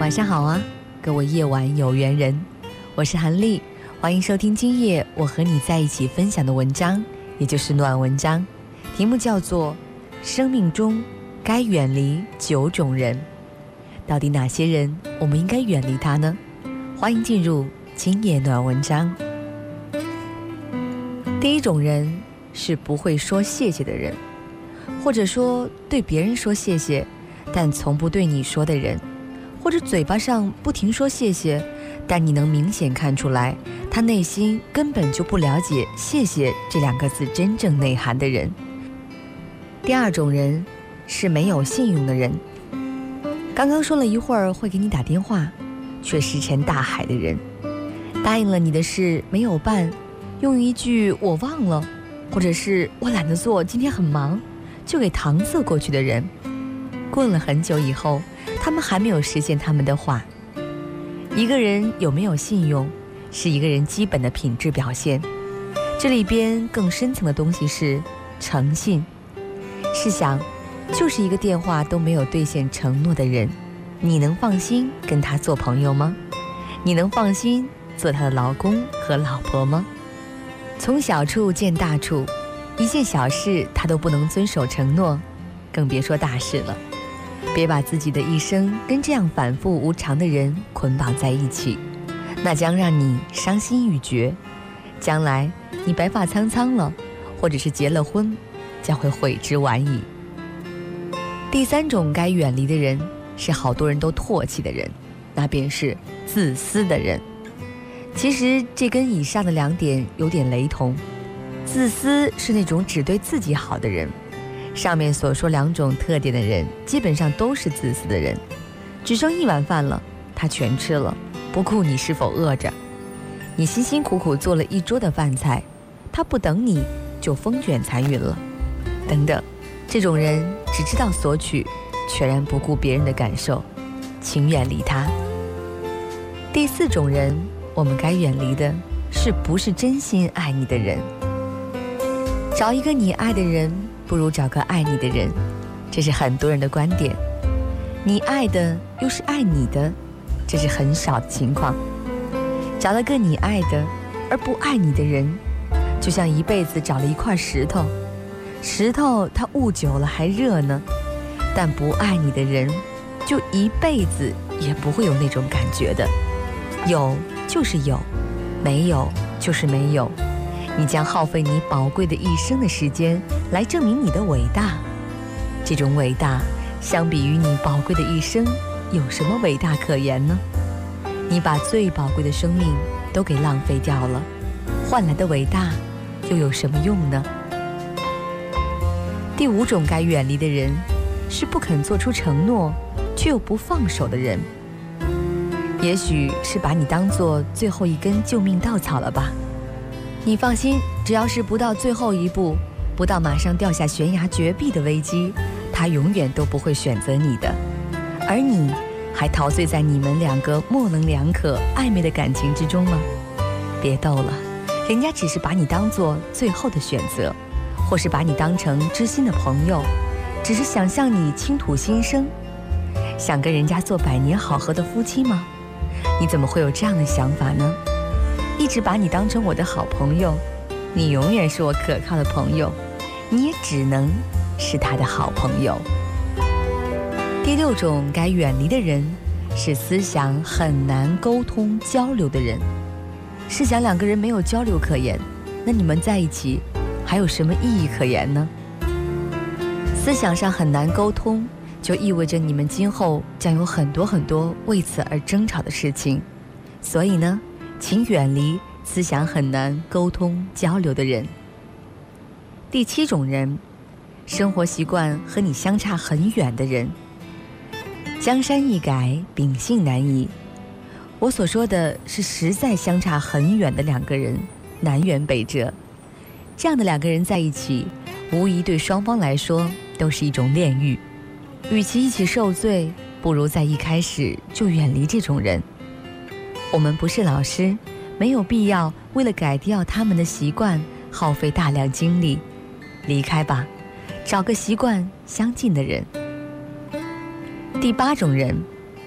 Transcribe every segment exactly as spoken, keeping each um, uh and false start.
晚上好啊，各位夜晚有缘人，我是韩丽，欢迎收听今夜我和你在一起分享的文章，也就是暖文章，题目叫做生命中该远离九种人。到底哪些人我们应该远离他呢？欢迎进入今夜暖文章。第一种人是不会说谢谢的人，或者说对别人说谢谢但从不对你说的人，或者嘴巴上不停说谢谢，但你能明显看出来他内心根本就不了解谢谢这两个字真正内涵的人。第二种人是没有信用的人，刚刚说了一会儿会给你打电话，却石沉大海的人，答应了你的事没有办，用一句我忘了，或者是我懒得做，今天很忙，就给搪塞过去的人，过了很久以后他们还没有实现他们的话。一个人有没有信用是一个人基本的品质表现，这里边更深层的东西是诚信。试想，就是一个电话都没有兑现承诺的人，你能放心跟他做朋友吗？你能放心做他的老公和老婆吗？从小处见大处，一件小事他都不能遵守承诺，更别说大事了。别把自己的一生跟这样反复无常的人捆绑在一起，那将让你伤心欲绝。将来你白发苍苍了，或者是结了婚，将会悔之晚矣。第三种该远离的人是好多人都唾弃的人，那便是自私的人。其实这跟以上的两点有点雷同。自私是那种只对自己好的人，上面所说两种特点的人基本上都是自私的人，只剩一碗饭了，他全吃了，不顾你是否饿着。你辛辛苦苦做了一桌的饭菜，他不等你就风卷残云了，等等。这种人只知道索取，全然不顾别人的感受，请远离他。第四种人我们该远离的是不是真心爱你的人。找一个你爱的人不如找个爱你的人，这是很多人的观点。你爱的又是爱你的，这是很少的情况。找了个你爱的而不爱你的人，就像一辈子找了一块石头，石头它捂久了还热呢，但不爱你的人就一辈子也不会有那种感觉的。有就是有，没有就是没有，你将耗费你宝贵的一生的时间来证明你的伟大。这种伟大相比于你宝贵的一生有什么伟大可言呢？你把最宝贵的生命都给浪费掉了，换来的伟大又有什么用呢？第五种该远离的人是不肯做出承诺却又不放手的人。也许是把你当作最后一根救命稻草了吧。你放心，只要是不到最后一步，不到马上掉下悬崖绝壁的危机，他永远都不会选择你的。而你还陶醉在你们两个模棱两可暧昧的感情之中吗？别逗了，人家只是把你当作最后的选择，或是把你当成知心的朋友，只是想向你倾吐心声。想跟人家做百年好合的夫妻吗？你怎么会有这样的想法呢？一直把你当成我的好朋友，你永远是我可靠的朋友，你也只能是他的好朋友。第六种该远离的人是思想很难沟通交流的人。试想两个人没有交流可言，那你们在一起还有什么意义可言呢？思想上很难沟通，就意味着你们今后将有很多很多为此而争吵的事情。所以呢，请远离思想很难沟通交流的人。第七种人，生活习惯和你相差很远的人。江山易改，秉性难移。我所说的是实在相差很远的两个人，南辕北辙。这样的两个人在一起，无疑对双方来说都是一种炼狱。与其一起受罪，不如在一开始就远离这种人。我们不是老师，没有必要为了改掉他们的习惯耗费大量精力。离开吧，找个习惯相近的人。第八种人，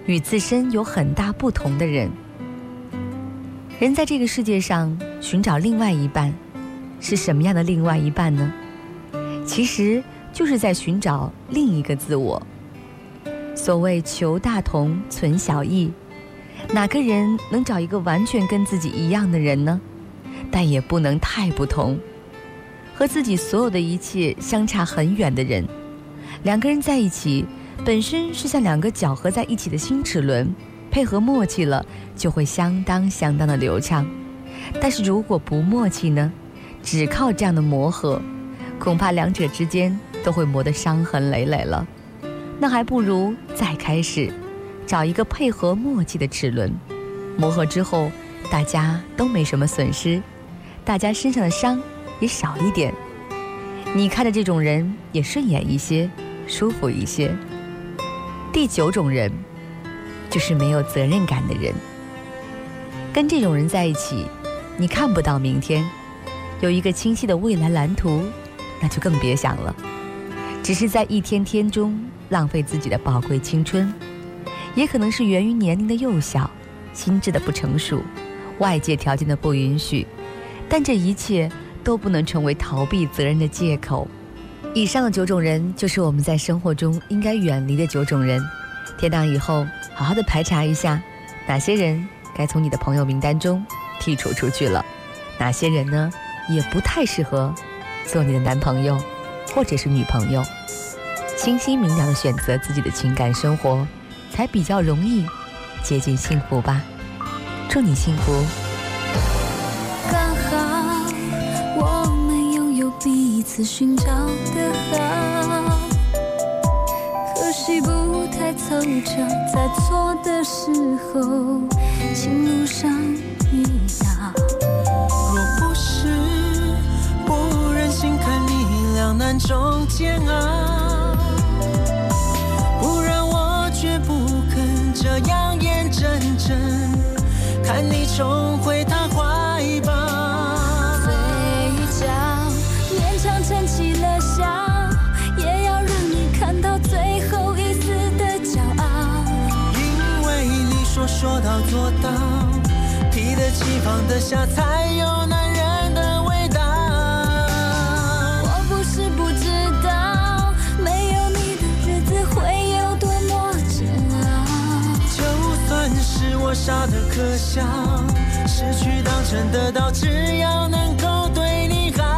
与自身有很大不同的人。人在这个世界上寻找另外一半，是什么样的另外一半呢？其实就是在寻找另一个自我。所谓求大同存小异，哪个人能找一个完全跟自己一样的人呢？但也不能太不同，和自己所有的一切相差很远的人。两个人在一起本身是像两个搅合在一起的新齿轮，配合默契了就会相当相当的流畅。但是如果不默契呢，只靠这样的磨合，恐怕两者之间都会磨得伤痕累累了。那还不如再开始，找一个配合默契的齿轮，磨合之后大家都没什么损失，大家身上的伤也少一点，你看着这种人也顺眼一些，舒服一些。第九种人就是没有责任感的人。跟这种人在一起，你看不到明天，有一个清晰的未来蓝图，那就更别想了。只是在一天天中浪费自己的宝贵青春，也可能是源于年龄的幼小，心智的不成熟，外界条件的不允许，但这一切都不能成为逃避责任的借口。以上的九种人就是我们在生活中应该远离的九种人。天亮以后好好的排查一下，哪些人该从你的朋友名单中剔除出去了，哪些人呢也不太适合做你的男朋友或者是女朋友。清晰明了的选择自己的情感生活，才比较容易接近幸福吧。祝你幸福。 刚好我们拥有彼此寻找的好，可惜不太凑巧，在错的时候情路上遇到。 若不是不忍心看你两难中煎熬，不然我绝不肯这样眼睁睁看你重回他怀抱。 嘴角勉强撑起了笑，也要让你看到最后一丝的骄傲。 因为你说说到做到，提得起放得下，才有男人的味道。 我不是不知道，没有你的日子会有多么煎熬。 就算是我傻得可笑，失去当成得到，只要能够对你好，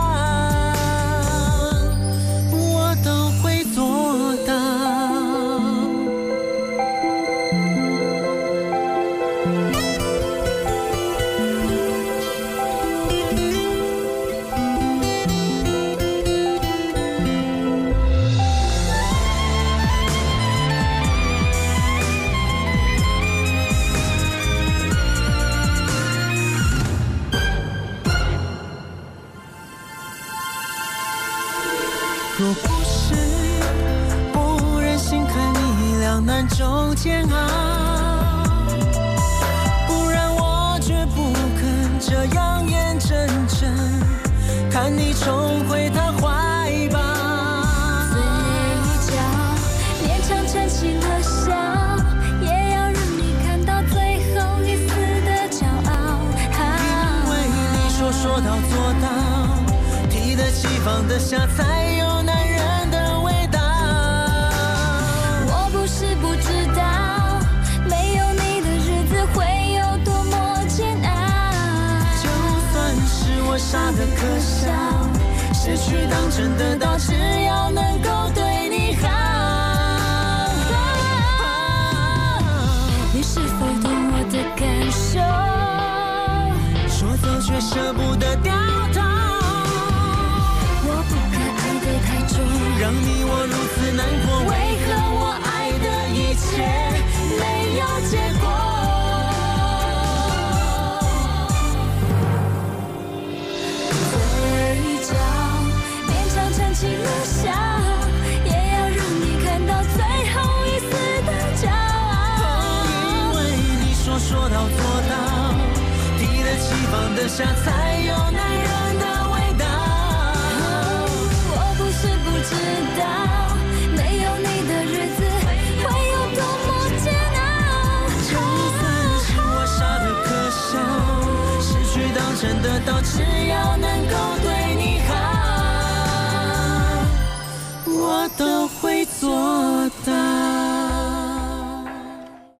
我都会做到。若不是不忍心看你两难中煎熬，不然我绝不肯这样眼睁睁看你重回他怀抱。 嘴角勉强撑起了笑，也要让你看到最后一丝的骄傲。 因为你说说到做到，提得起放得下，才有男人的味道。 我不是不知道，没有你的日子会有多么煎熬。 就算是我傻得可笑，失去当成得到，只要能够对你好。 你是否懂我的感受？ 说走却舍不得掉头， 我不该爱得太重， 让你我如此难过。为何我爱的一切没有结果？ 嘴角勉强撑起了笑，也要让你看到最后一丝的骄傲。 因为你说说到做到，提得起放得下，才有男人的味道。 我不是不知道，没有你的日子会有多么煎熬。 得到，只要能够对你好，我都会做到。